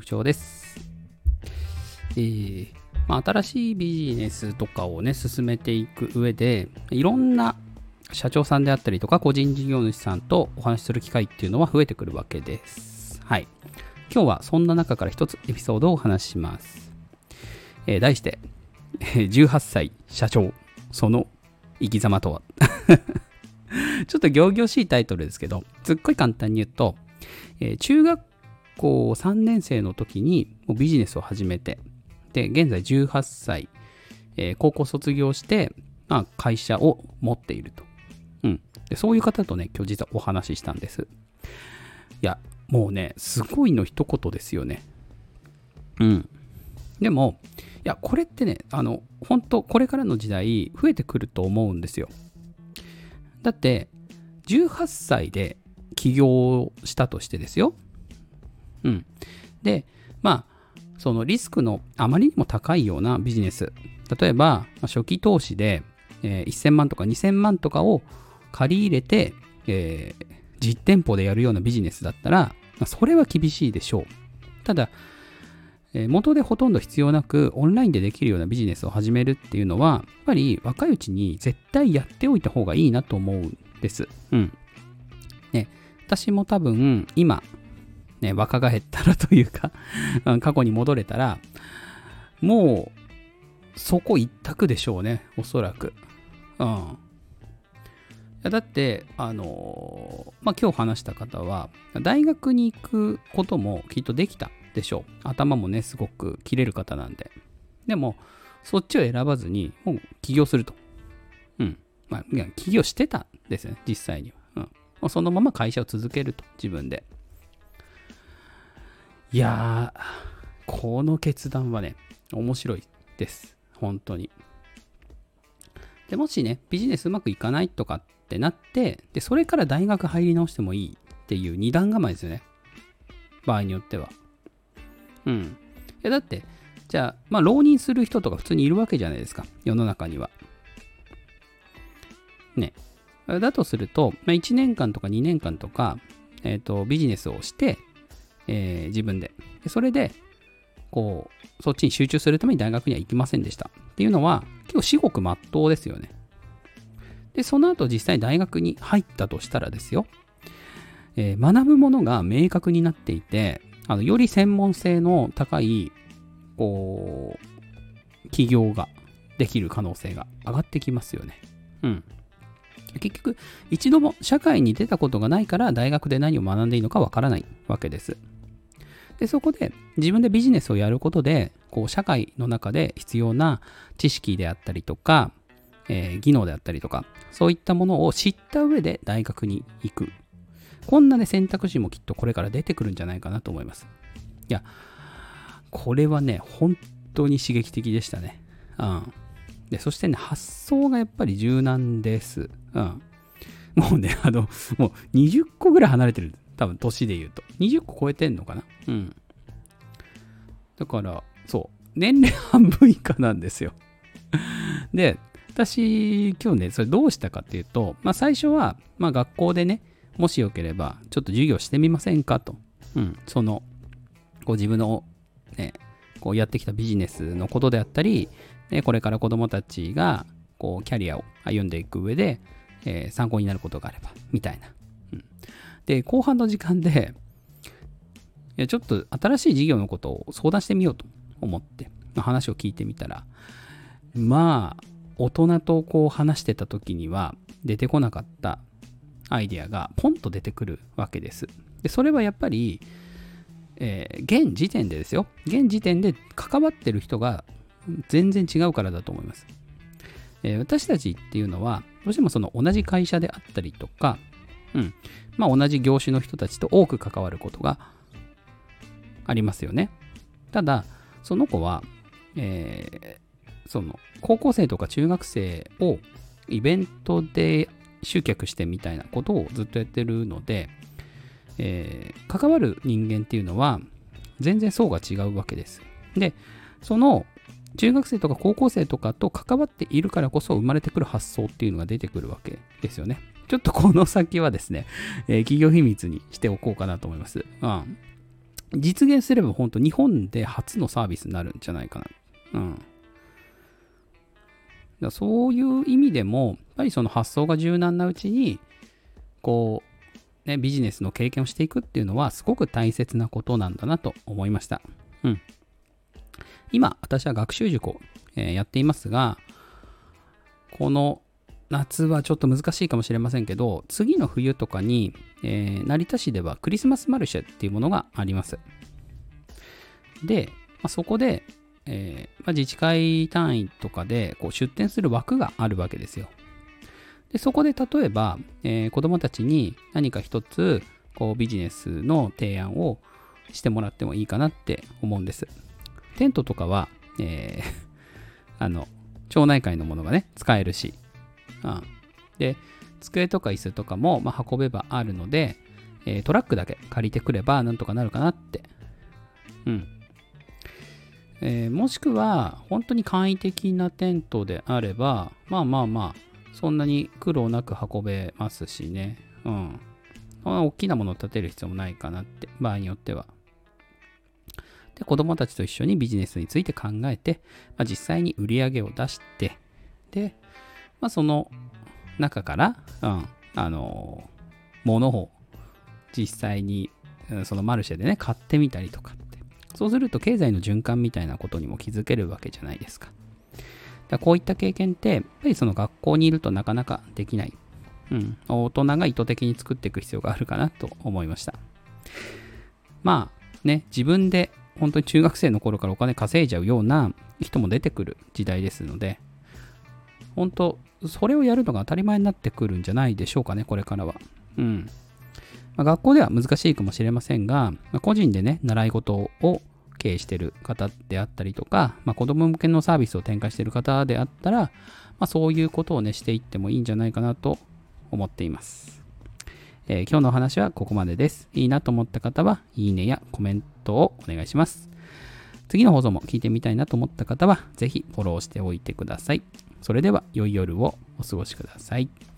塾長です。新しいビジネスとかをね、進めていく上で、いろんな社長さんであったりとか、個人事業主さんとお話しする機会っていうのは増えてくるわけです。はい。今日はそんな中から一つエピソードをお話しします。題して、18歳社長、その生き様とは。ちょっと仰々しいタイトルですけど、すっごい簡単に言うと、中学校3年生の時にもうビジネスを始めて、で、現在18歳、高校卒業して、会社を持っていると。で。そういう方とね、今日実はお話ししたんです。いや、もうね、すごいの一言ですよね。でも、いや、これってね、本当これからの時代、増えてくると思うんですよ。だって、18歳で起業したとしてですよ。で、そのリスクのあまりにも高いようなビジネス。例えば、初期投資で、1000万とか2000万とかを借り入れて、実店舗でやるようなビジネスだったら、それは厳しいでしょう。ただ、元でほとんど必要なくオンラインでできるようなビジネスを始めるっていうのは、やっぱり若いうちに絶対やっておいた方がいいなと思うんです。私も多分今、若返ったらというか過去に戻れたら、もうそこ一択でしょうね、おそらく。だって、今日話した方は大学に行くこともきっとできたでしょう。頭もね、すごく切れる方なんで。でも、そっちを選ばずに、もう起業すると。起業してたんですね、実際には。そのまま会社を続けると、自分で。いやー、この決断はね、面白いです。本当に。で、もしね、ビジネスうまくいかないとかってなって、で、それから大学入り直してもいいっていう二段構えですよね。場合によっては。だって、じゃあ、浪人する人とか普通にいるわけじゃないですか。世の中には。ね。だとすると、1年間とか2年間とか、ビジネスをして、自分で。それで、そっちに集中するために大学には行きませんでした。っていうのは、結構至極真っ当ですよね。で、その後実際大学に入ったとしたらですよ。学ぶものが明確になっていて、より専門性の高い、起業ができる可能性が上がってきますよね。結局、一度も社会に出たことがないから大学で何を学んでいいのかわからないわけです。で、そこで自分でビジネスをやることで、社会の中で必要な知識であったりとか、技能であったりとか、そういったものを知った上で大学に行く。こんなね、選択肢もきっとこれから出てくるんじゃないかなと思います。いや、これはね、本当に刺激的でしたね。で、そしてね、発想がやっぱり柔軟です。もうね、もう20個ぐらい離れてる。多分、年で言うと。20個超えてんのかな。だから、そう、年齢半分以下なんですよ。で、私、今日ね、それどうしたかっていうと、最初は、学校でね、もしよければ、ちょっと授業してみませんかと。その、自分の、ね、やってきたビジネスのことであったり、これから子供たちが、キャリアを歩んでいく上で、参考になることがあれば、みたいな。で、後半の時間で、ちょっと新しい事業のことを相談してみようと思って、話を聞いてみたら、大人と話してた時には出てこなかったアイデアがポンと出てくるわけです。で、それはやっぱり、現時点でですよ。現時点で関わってる人が全然違うからだと思います。私たちっていうのは、どうしてもその同じ会社であったりとか、同じ業種の人たちと多く関わることがありますよね。ただ、その子は、その高校生とか中学生をイベントで集客してみたいなことをずっとやってるので、関わる人間っていうのは全然層が違うわけです。で、その中学生とか高校生とかと関わっているからこそ生まれてくる発想っていうのが出てくるわけですよね。ちょっとこの先はですね、企業秘密にしておこうかなと思います。 実現すれば本当日本で初のサービスになるんじゃないかな。だからそういう意味でも、やっぱりその発想が柔軟なうちに、こう、ね、ビジネスの経験をしていくっていうのはすごく大切なことなんだなと思いました。今、私は学習塾を、やっていますが、この夏はちょっと難しいかもしれませんけど、次の冬とかに、成田市ではクリスマスマルシェっていうものがあります。で、そこで、自治会単位とかでこう出店する枠があるわけですよ。でそこで例えば、子どもたちに何か一つこうビジネスの提案をしてもらってもいいかなって思うんです。テントとかは、町内会のものがね使えるし、で机とか椅子とかも、運べばあるので、トラックだけ借りてくればなんとかなるかなって。もしくは本当に簡易的なテントであればそんなに苦労なく運べますしね。大きなものを建てる必要もないかなって、場合によっては。で、子供たちと一緒にビジネスについて考えて、実際に売り上げを出して、で、その中から、物を実際にそのマルシェでね、買ってみたりとかって。そうすると経済の循環みたいなことにも気づけるわけじゃないですか。だからこういった経験って、やっぱりその学校にいるとなかなかできない。大人が意図的に作っていく必要があるかなと思いました。自分で本当に中学生の頃からお金稼いじゃうような人も出てくる時代ですので、本当それをやるのが当たり前になってくるんじゃないでしょうかね、これからは。学校では難しいかもしれませんが、個人でね、習い事を経営している方であったりとか、子供向けのサービスを展開している方であったら、そういうことをね、していってもいいんじゃないかなと思っています。今日のお話はここまでです。いいなと思った方は、いいねやコメントをお願いします。次の放送も聞いてみたいなと思った方は、ぜひフォローしておいてください。それでは、良い夜をお過ごしください。